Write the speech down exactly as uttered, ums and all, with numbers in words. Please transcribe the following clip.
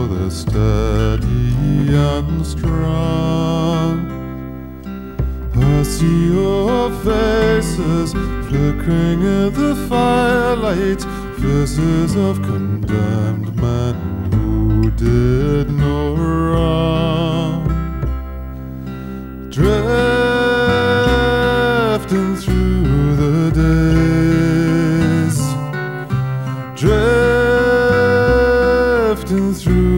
they're steady and strong. I see your faces flickering in the firelight, faces of condemned men who did no wrong. Drifting through the day,